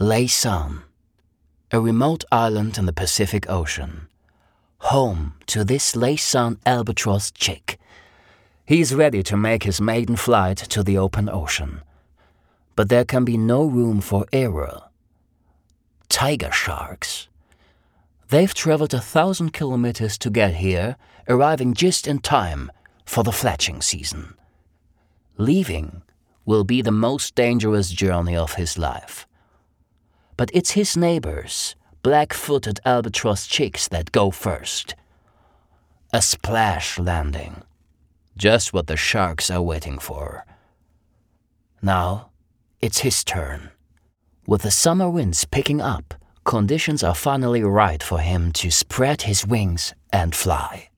Laysan, a remote island in the Pacific Ocean. Home to this Laysan albatross chick. He's ready to make his maiden flight to the open ocean. But there can be no room for error. Tiger sharks. They've traveled 1,000 kilometers to get here, arriving just in time for the fletching season. Leaving will be the most dangerous journey of his life. But it's his neighbors, black-footed albatross chicks, that go first. A splash landing. Just what the sharks are waiting for. Now, it's his turn. With the summer winds picking up, conditions are finally right for him to spread his wings and fly.